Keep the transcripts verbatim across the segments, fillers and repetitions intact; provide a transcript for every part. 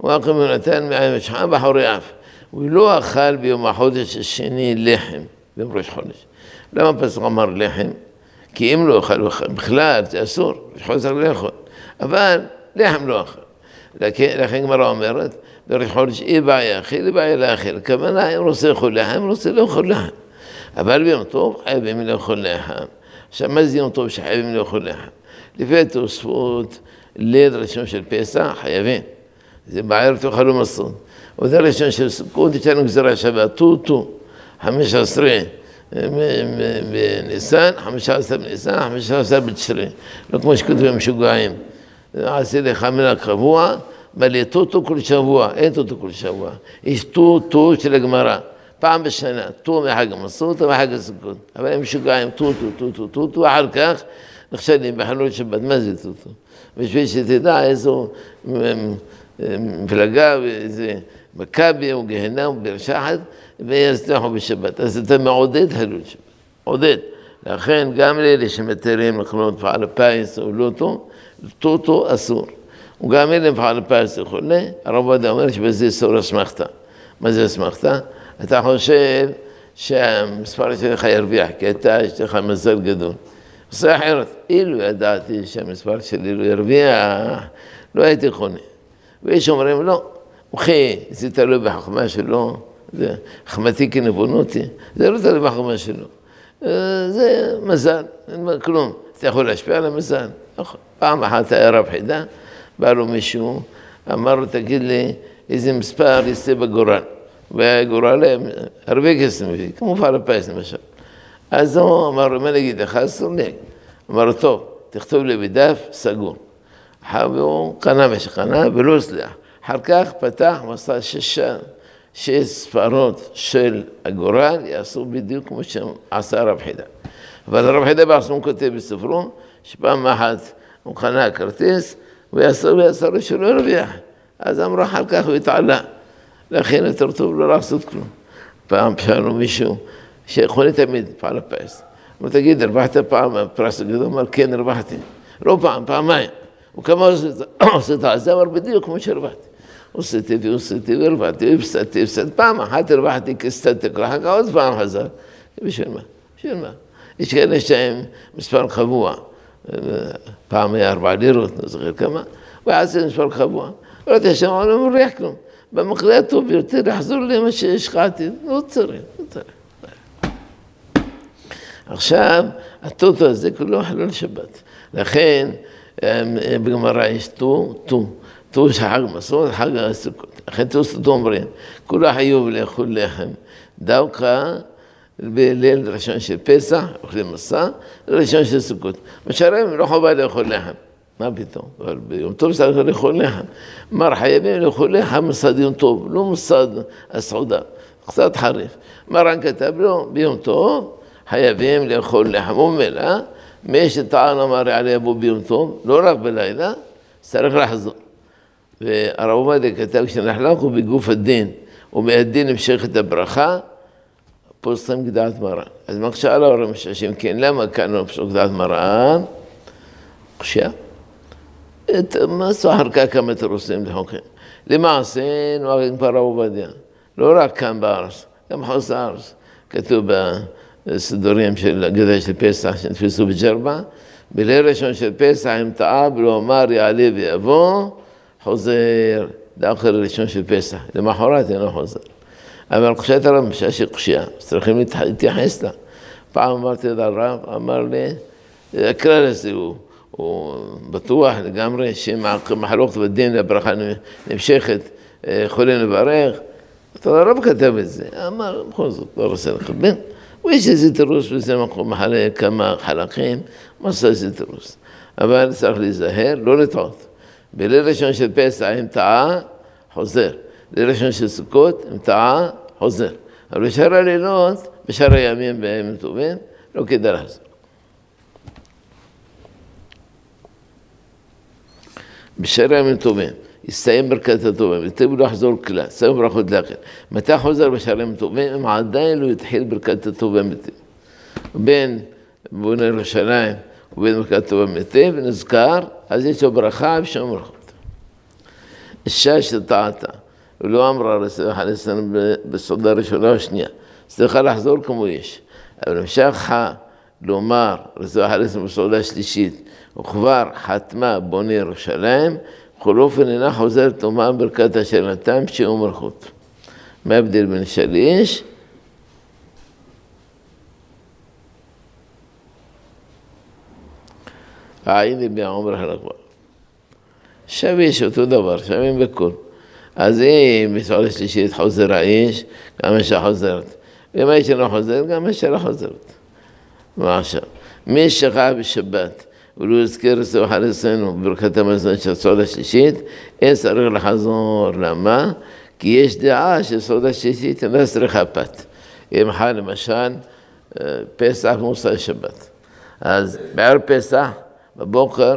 ואכל ונתן מעין משחה בחורי אף. הוא לא אכל ביום החודש השני לחם, ביום ראש חודש. למה פסוק אמר לחם? כי אם לא אכל בכלל, זה אסור, ראש חודש צריך לאכול. אבל לחם לא אכל. לכן גמרא אומרת, בראש חודש אי בעיה אכיל, אי בעיה לאכיל. הכוונה, אם רוצה לאכול לחם, אם רוצה לאכול לחם. אבל ביום טוב חייבים לאכול לחם. עכשיו, מה זה יום טוב שחייבים לאכול לחם? לפי התוספות, ליל ראשון של פסח, חייבים. זה בערב תאכלו מסעוד. וזה ראשון של סוכות, יש לנו גזירה שווה, טוטו, חמש עשרה בניסן, חמישה עשר בניסן, חמישה עשר בתשרי. לא כמו שכתובים משוגעים. עשי לך מילה קבוע, מלא טוטו כל שבוע, אין טוטו כל שבוע. יש טוטו של הגמרא, פעם בשנה, טו מחג המסעוד ומחג הסוכות. אבל הם משוגעים, טוטו, טוטו, טוטו, אחר כך נכשלים בחלול שבת, מה זה טוטו? בשביל שתדע איזו מפלגה ואיזה מכבי או גהנם או ברשחת ויצליחו בשבת. אז אתה מעודד חילול שבת, עודד. לכן גם לאלה שמתירים לחלות פעל הפיס או לוטו, טוטו אסור. וגם אלה פעל הפיס וכולי, הרב עובדיה אומר שבזה אסור אסמכתה. מה זה אסמכתה? אתה חושב שהמספר שלך ירוויח, כי אתה יש לך מזל גדול. עושה אחרת, אילו ידעתי שהמספר שלי לא ירוויח, לא הייתי חונה. ויש אומרים, לא, וכי, זה תלוי בחכמה שלו, זה חכמתי כנבונותי, זה לא תלוי בחכמה שלו. זה מזל, אין מה כלום. אתה יכול להשפיע על המזל. פעם אחת היה רב חידה, בא לו מישהו, אמר לו, תגיד לי, איזה מספר יצא בגורל. והגורל הרבה כסף מביא, כמו פעל הפיס למשל. אז הוא אמר לו, מה נגיד לך? אסור לי. אמר לו, טוב, תכתוב לי בדף סגור. והוא קנה מה שקנה ולא הצליח. אחר כך פתח מסע ששה, שש ספרות של הגורל, יעשו בדיוק כמו שעשה הרב חידה. אבל הרב חידה בעצמו כותב בספרו, שפעם אחת הוא קנה כרטיס, ויעשו ויעשו לו שלא הרוויח. אז אמרו אחר כך הוא התעלה. לכן יותר טוב לא לעשות כלום. פעם שאלנו מישהו, שיכול תמיד פעל הפיס. הוא תגיד, הרווחת פעם הפרס הגדול? הוא אמר, כן, הרווחתי. לא פעם, פעמיים. וכמה עושה את זה, אמר בדיוק כמו שהרווחתי. עושיתי ועושיתי והרווחתי, והפסדתי, הפסדתי. פעם אחת הרווחתי כסתתק, אחר כך עוד פעם חזר. בשביל מה? בשביל מה? יש כאלה שהם מספר קבוע. פעם היה ארבע לירות, לא זוכר כמה. ואז זה מספר קבוע. ראיתי שם, אני לא מריח כלום. במקרה הטוב ביותר, יחזור לי מה שהשחעתי. לא צריך, לא צריך. עכשיו, הטוטו הזה כולו חילול שבת. לכן, בגמרא יש טו, טו. טו יש חג מסעוד, חג הסוכות. לכן טו אומרים, כולו חיוב לאכול לחם. דווקא בליל ראשון של פסח, אוכלים מסע, ראשון של סוכות. משארים לא חובה לאכול לחם. מה פתאום? אבל ביום טוב צריך לאכול לחם. מר חייבים לאכול לחם מסעד יום טוב, לא מסעד הסעודה. קצת חריף. מרן כתב לו, ביום טוב, חייבים לאכול לחם ומלא, מי שטען אמר יעלה יבוא ביום טוב, לא רק בלילה, צריך לחזור. והרב עובדיה כתב, כשנחלקו בגוף הדין, ומהדין המשך את הברכה, פוסקים כדעת מרן. אז מה כשאלה הרב מששים, כן, למה כאן לא פסוק כדעת מרן? קשיה. מה עשו אחר כך כמה תירוסים לחוקים? למעשה, נוהגים כבר הרב עובדיה, לא רק כאן בארץ, גם חוץ הארץ. כתוב בסידורים של הגדה של פסח שנתפסו בג'רבה, בליל ראשון של פסח עם טעה ולא אמר יעלה ויבוא, חוזר לאחר ראשון של פסח, למחרת אינו חוזר. אבל קשיית הרב מששי קשייה, צריכים להתייחס לה. פעם אמרתי לרב, אמר לי, הכלל הזה הוא, הוא בטוח לגמרי שמחלוקת בדין לברכה נמשכת, יכולים לברך. הרב כתב את זה, אמר, בכל זאת, לא רוצה לקבל. ויש איזה תירוס וזה מקום מחלק כמה חלקים, מה עושה איזה תירוס. אבל צריך להיזהר, לא לטעות. בליל ראשון של פסח עם טעה, חוזר. בליל ראשון של סוכות עם טעה, חוזר. אבל בשאר הלילות, בשאר הימים בימים טובים, לא כדאי לחזור. בשאר הימים טובים, יסתיים ברכת הטובים, יתאים לא לחזור כלל, יסתיים ברכות לאחר. מתי חוזר בשאר הימים טובים, הם עדיין לא יתחיל ברכת הטובים מתים. בין בונה ירושלים ובין ברכת הטובים מתים, ונזכר, אז יש לו ברכה ושם ברכות. אישה שטעתה, ולא אמרה לסביחה לסן בסעודה ראשונה או שנייה, צריכה לחזור כמו יש. אבל המשכה לומר לסביחה לסן בסעודה שלישית, וכבר חתמה בונה ירושלים, בכל אופן אינה חוזרת לומר ברכת אשר נתן פשעו מלכות. מה ההבדל בין שליש? הנה בעומר הלכבר. שוויש אותו דבר, שווים בכל. אז אם בסעודה שלישית חוזר האיש, גם אישה חוזרת. ואם האישה לא חוזרת, גם אישה לא חוזרת. מה עכשיו? מי שכח בשבת, ולא הזכיר לסביחה לסנו בברכת המזון של סעודה שלישית, אין צריך לחזור. למה? כי יש דעה שסעודה שלישית אינה צריכה פת. אם חל למשל פסח מוסר שבת. אז בערב פסח, בבוקר,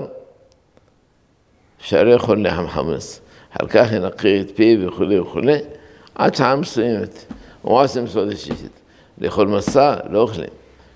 אפשר לאכול לחם חמץ. אחר כך ינקי את פיו וכו' וכו', עד שעה מסוימת. הוא עושים סעודה שלישית. לאכול מסע, לא אוכלים.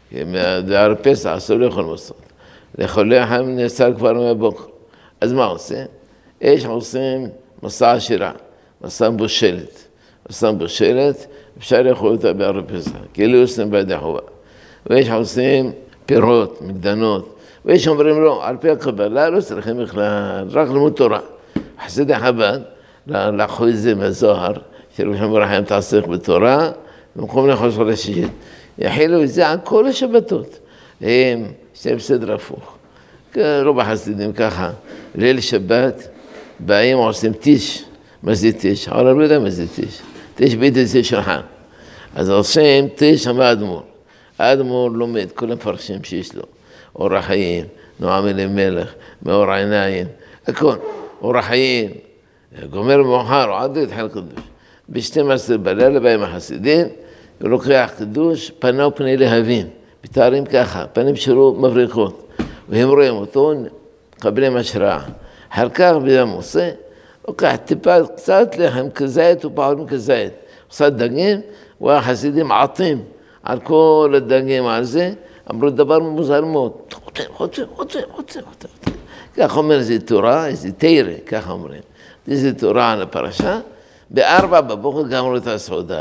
בערב פסח אסור לאכול מסעות. לאכול לחם נאסר כבר מהבוקר. אז מה עושים? יש עושים מסע עשירה, מסע מבושלת. מסע מבושלת, אפשר לאכול אותה בערב פסח, כאילו עושים בידי חובה. ויש עושים פירות, מגדנות, ויש אומרים לו, על פי הקבלה לא צריכים בכלל, רק לימוד תורה. חסידי חב"ד, לקחו את זה מהזוהר, שרבי שמעון בר חיים התעסק בתורה, במקום לאכול סעודה שלישית. יחילו את זה על כל השבתות. הם, שהם בסדר הפוך. רוב החסידים ככה, ליל שבת, באים עושים טיש. מה זה טיש? העולם לא יודע מה זה טיש. טיש בידי זה שולחן. אז עושים טיש עם האדמו"ר. האדמו"ר לומד כל המפרשים שיש לו. אור החיים, נועם אלימלך, מאור העיניים, הכל. אור החיים, גומר מאוחר, עד להתחיל קדוש. ב-שתים עשרה בלילה באים החסידים, הוא לוקח קדוש, פנה ופני להבין. מתארים ככה, פנים שלו מבריחות. והם רואים אותו, מקבלים השראה. אחר כך ביום עושה, לוקח טיפה קצת לחם כזית ופעולים כזית. עושה דגים, והחסידים עטים על כל הדגים על זה, אמרו דבר מוזר מאוד. חוצה, חוצה, חוצה, חוצה, חוצה. כך אומר, זה תורה, זה תירה, ככה אומרים. זה תורה על הפרשה. בארבע בבוקר גמרו את הסעודה.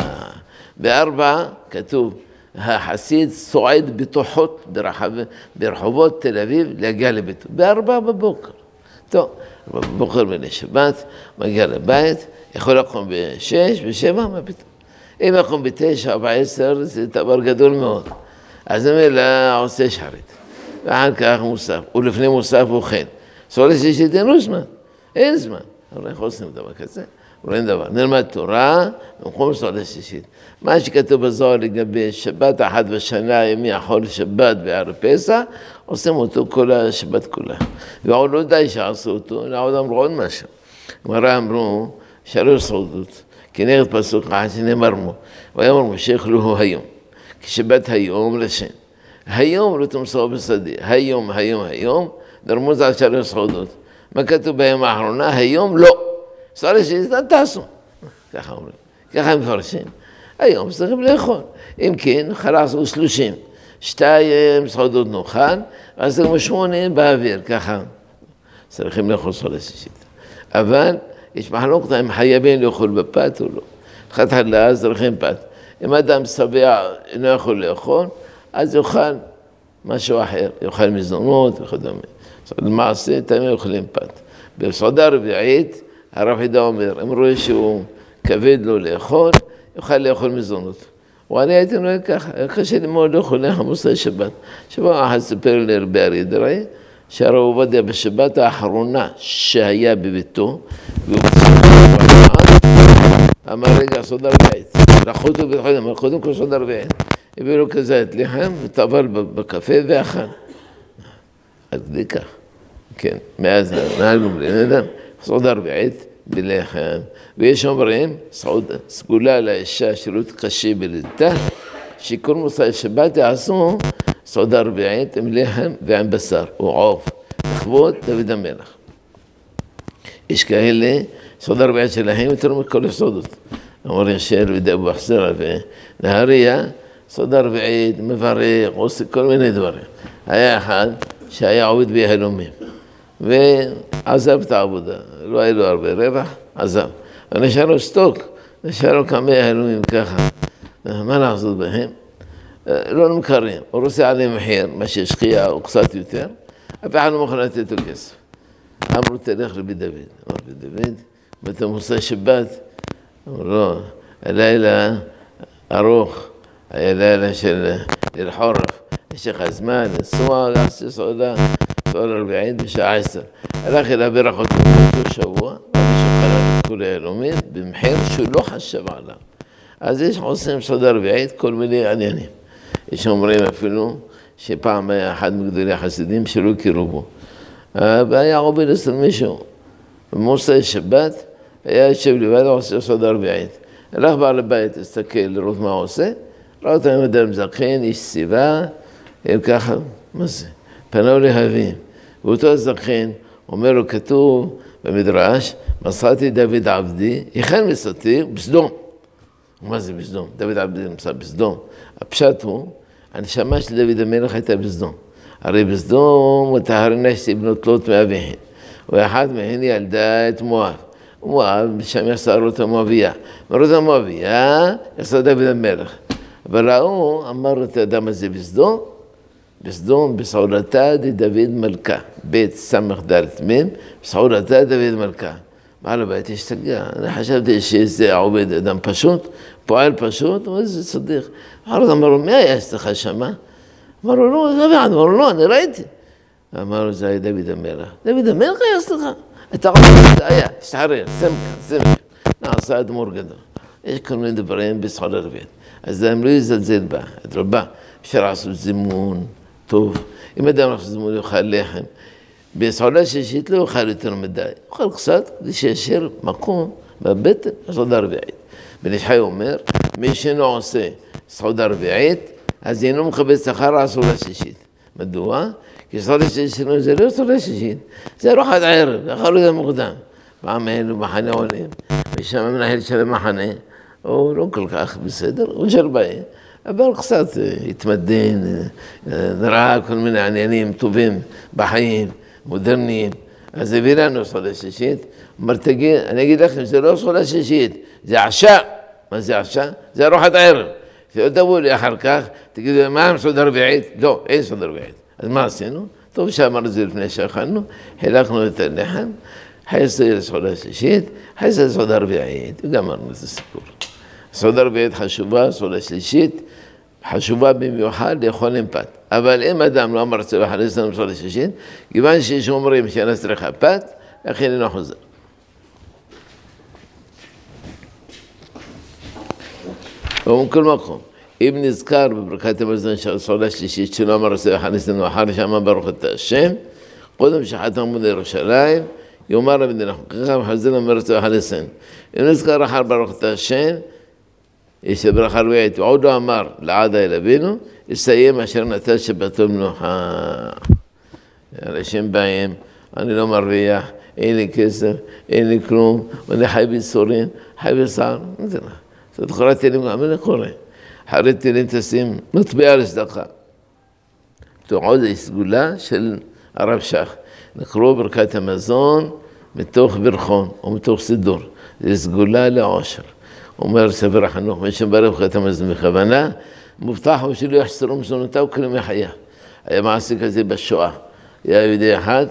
בארבע כתוב, החסיד סועד בתוחות ברחב, ברחובות תל אביב להגיע לביתו. בארבע בבוקר. טוב, בבוקר בין שבת, מגיע לבית, יכול לקום בשש, בשבע, מה פתאום? אם יקום בתשע או בעשר, זה דבר גדול מאוד. אז אני אומר לה, עושה שחרית. ואחר כך מוסף, ולפני מוסף הוא חן. סעודה שלישית אין לו זמן, אין זמן. אבל אנחנו עושים דבר כזה, אבל אין דבר. נלמד תורה, במקום סעודה שלישית. מה שכתוב בזוהר לגבי שבת אחת בשנה, ימי החול שבת בערב פסח, עושים אותו כל השבת כולה. ועוד לא די שעשו אותו, עוד אמרו עוד משהו. גמרא אמרו, שלוש סעודות, כנגד פסוק אחד שנאמרנו, ויאמר שיאכלוהו היום. כשבת היום לשם. היום לא תמסור בשדה, היום, היום, היום, נרמוז על שלוש סעודות. מה כתוב ביום האחרונה? היום לא. סעודה שלישית תעשו. ככה אומרים, ככה מפרשים. היום צריכים לאכול. אם כן, חלקנו שלושים. שתיים סעודות נאכל, אז צריכים שמונה באוויר, ככה. צריכים לאכול סעודה שלישית. אבל יש מחלוקת אם חייבים לאכול בפת או לא. חתיכלה צריכים פת. אם אדם שבע אינו יכול לאכול, אז יאכל משהו אחר, יאכל מזונות וכדומה. למעשה, תמיד אוכלים פת. בסעודה רביעית, הרב חידה אומר, אם רואה שהוא כבד לו לאכול, יוכל לאכול מזונות. ואני הייתי נוהה ככה, קשה לי מאוד לאכול לחם מוסר שבת. שבוע אחד סיפר לי רבי אריה דרעי, שהרב עובדיה בשבת האחרונה שהיה בביתו, והוא אמר רגע סעודה רביעית. לקחו אותו בבית חולים, אמר קודם כל סעודה רביעית. הביאו לו כזה את לחם, וטבל בקפה ואכל. עד כדי כך. כן, מאז נהגנו בלי נדם, סעודה רביעית בלחם. ויש אומרים, סגולה לאישה שירות קשה בלידתה, שכל מוסר שבת יעשו סעודה רביעית עם לחם ועם בשר, או עוף, לכבוד דוד המלך. יש כאלה, סעודה רביעית שלהם יותר מכל הסעודות. אמר ישר ודאבו בחסרה ונהריה, סעודה רביעית, מברך, עושה כל מיני דברים. היה אחד שהיה עובד ביהלומים. ועזב את העבודה, לא היה לו הרבה רווח, עזב. נשאר לו סטוק, נשאר לו כמה הלומים ככה, מה לעשות בהם? לא נמכרים, הוא רוצה עליהם מחיר, מה שהשקיע או קצת יותר, אף אחד לא מוכן לתת לו כסף. אמרו תלך רבי דוד, אמר רבי דוד, ואתה מוסע שבת, אמרו לא, הלילה ארוך, היה לילה של ליל חורף, יש לך זמן, לנסוע, לעשות סעודה, סעודה רביעית בשעה עשר. הלך אליו ברכות באותו שבוע, ושקרא את כל הלאומית, במחיר שהוא לא חשב עליו. אז יש עושים סעודה רביעית, כל מיני עניינים. יש אומרים אפילו שפעם היה אחד מגדולי החסידים שלא הכירו בו. והיה עובד אצל מישהו, במוצאי שבת, היה יושב לבד, עושה סעודה רביעית. הלך בעל הבית, הסתכל לראות מה הוא עושה, ראה אותם עם אדם זקן, איש סיבה, הם ככה, מה זה? פנו להבים. ואותו הזקן אומר לו, כתוב במדרש, מסרתי דוד עבדי, היכן מסרתי? בסדום. מה זה בסדום? דוד עבדי נמצא בסדום. הפשט הוא, הנשמה של דוד המלך הייתה בסדום. הרי בסדום וטהרנה שתי בנות לוט מאביהן, ואחת מהן ילדה את מואב. מואב, שם יסר רות המואביה. רות המואביה יסר דוד המלך. וראו, אמר את האדם הזה בסדום, בסדום בסעודתה דוד מלכה, בית סמך דלת מין, בסעודתה דוד מלכה. בעל הבית השתגע, אני חשבתי שזה עובד אדם פשוט, פועל פשוט, ואיזה צדיק. אחרת אמרו, מי היה אצלך שמה? אמרו, לא, זה אביעד, אמרו, לא, אני ראיתי. אמרו, זה היה דוד המלך. דוד המלך היה אצלך? אתה עובד, זה היה, שתחרר, סמכה, סמכה. נעשה אדמו"ר גדול. יש כל מיני דברים בסעודה רביעית. אז הם לא יזלזל בה, אדרבה, אפשר לעשות זימון טוב. אם אדם לעשות זימון יאכל לחם, בסעודה שישית לא יאכל יותר מדי, יאכל קצת, כדי שישאר מקום בבטן, סעודה רביעית. בן איש חי אומר, מי שאינו עושה סעודה רביעית, אז אינו מקבל שכר על סעודה שישית. מדוע? כי סעודה שישית זה לא סעודה שישית, זה ארוחת ערב, יאכל את זה מוקדם. פעם אלו מחנה עולים, ושם המנהל של המחנה, הוא לא כל כך בסדר, הוא ג'רבאי, אבל קצת התמדן, ראה כל מיני עניינים טובים בחיים, מודרניים. אז הביא לנו סעודה שישית, אמר תגיד, אני אגיד לכם, זה לא סעודה שישית, זה עשא'. מה זה עשא'? זה ארוחת ערב. שלא תבואו לי אחר כך, תגידו, מה עם סעודה רביעית? לא, אין סעודה רביעית. אז מה עשינו? טוב שאמר את זה לפני שאכלנו, חילקנו את הלחם, חייסו לסעודה שישית, חייסו לסעודה רביעית, וגמרנו את הסיפור. סעודה רביעית חשובה, סעודה שלישית, חשובה במיוחד לאכול עם פת. אבל אם אדם לא אמר רוצה לחלס לנו סעודה שישית, כיוון שיש אומרים שאין צריכה פת, לכן אינו חוזר. ובכל מקום, אם נזכר בברכת המזון של סעודה שלישית, שלא אמר רוצה לחלס לנו אחר שאמר ברוך אתה השם, קודם שחתמו לירושלים, יאמר למדינה חוקך וחזר אומר רוצה לחלס לנו. אם נזכר אחר ברוך אתה השם, יש ברכה רביעית, ועוד לא אמר לעדה אל אבינו, יסיים אשר נטל שבתו מנוחה. אנשים באים, אני לא מרוויח, אין לי כסף, אין לי כלום, ואני חי ביצורים, חי בצער, מה זה לך? זאת אחרי תהילים גם אין קורא. אחרי תהילים תשים מטבע לצדקה. עוד הסגולה של הרב שך. נקראו ברכת המזון מתוך ברכון, או מתוך סידור. זה סגולה לעושר. אומר ספר החינוך, מי שברך את המזון בכוונה, מובטח הוא שלא יחסרו מזונותיו כל ימי חייו. היה מעשי כזה בשואה. היה יהודי אחד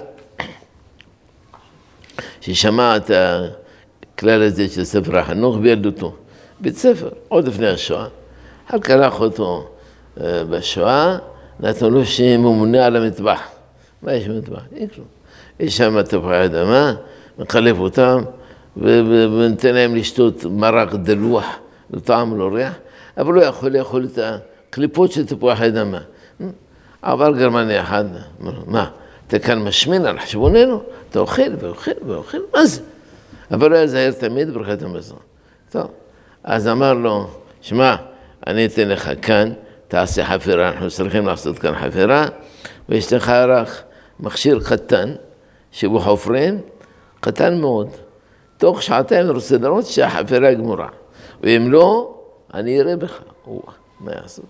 ששמע את הכלל הזה של ספר החינוך בילדותו. בית ספר, עוד לפני השואה. אחר קלח אותו בשואה, נתנו לו שממונה על המטבח. מה יש במטבח? אין כלום. יש שם תפוחי אדמה, מחלף אותם, ונתן להם לשתות מרק דלוח, לא טעם ולא ריח, אבל לא יכול לאכול את הקליפות של תפוח האדמה. עבר גרמני אחד, מה, אתה כאן משמין על חשבוננו? אתה אוכל ואוכל ואוכל, מה זה? אבל הוא היה זהיר תמיד ברכת המזון. טוב, אז אמר לו, שמע, אני אתן לך כאן, תעשה חפירה, אנחנו צריכים לעשות כאן חפירה, ויש לך רק מכשיר קטן, שבו חופרים, קטן מאוד. תוך שעתיים אני רוצה לראות שהחפירה גמורה. ואם לא, אני אראה בך. מה יעשו?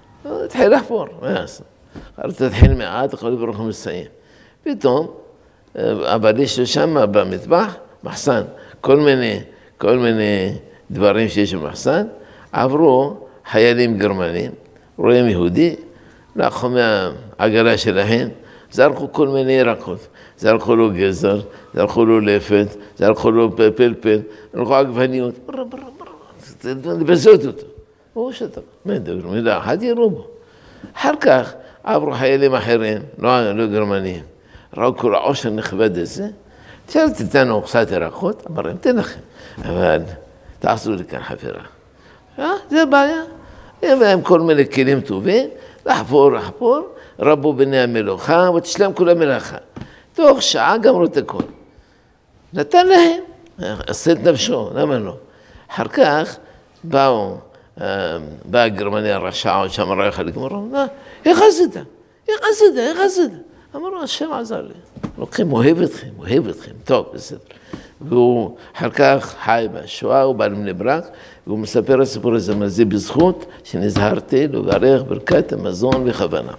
תתחיל לחפור, מה יעשו? אחרי תתחיל מעט, אחרי ברוך הוא מסיים. פתאום, אבל יש לו שם במטבח מחסן, כל מיני, כל מיני דברים שיש במחסן, עברו חיילים גרמנים, רואים יהודי, לקחו מהעגלה שלהם, זרקו כל מיני ירקות, זרקו לו גזר, זרקו לו לפת, זרקו לו פלפל, זרקו עגבניות, לבזות אותו. הוא שתק, מילה אחת יראו בו. אחר כך עברו חיילים אחרים, לא, לא גרמנים, ראו כל העושר נכבד הזה, תשאר תתנו קצת ירקות, אמרם, תן לכם, אבל תעשו לי כאן חפירה. זה בעיה. הם כל מיני כלים טובים, לחפור, לחפור, רבו בני המלוכה, ותשלם כל המלאכה. תוך שעה גמרו את הכל. נתן להם, עשה את נפשו, למה לא? אחר כך באו, באה גרמניה הרשעה, שם לא יכול לגמור, איך עשית? איך עשית? איך עשית? אמרו, השם עזר לי. לוקחים, אוהב אתכם, אוהב אתכם, טוב, בסדר. והוא אחר כך חי בשואה, הוא בא לבני ברק, והוא מספר הסיפור הזה, מה זה בזכות שנזהרתי לברך ברכת המזון וכוונה.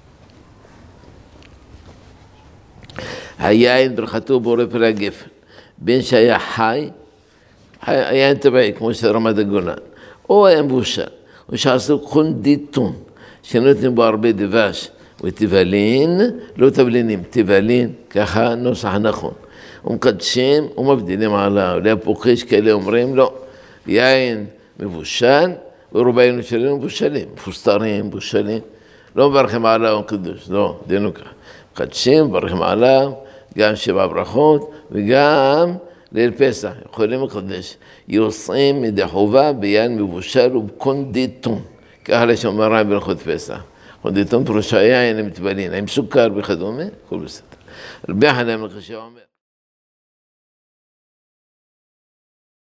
היין ברכתו בורא פרי הגפן, בין שהיה חי, היין טבעי, כמו של רמת הגולן, או היה מבושל, או שעשו קונדיטון, שנותנים בו הרבה דבש, וטבלין, לא טבלינים, טבלין, ככה נוסח נכון. ומקדשים ומבדילים עליו, להפוכש כאלה אומרים, לא, יין מבושל, ורובנו שלנו מבושלים, מפוסטרים, מבושלים, לא מברכים עליו קדוש, לא, דיינו ככה. מקדשים, מברכים עליו, גם שבע ברכות, וגם ליל פסח, יכולים לקדש, יוצאים מדי חובה ביין מבושל ובקונדיטון, ככה לשומר רעי ברכות פסח. קונדיטון פירושה יין למטבלין, עם סוכר וכדומה, כל בסדר. רבי חנן מלכי אומר,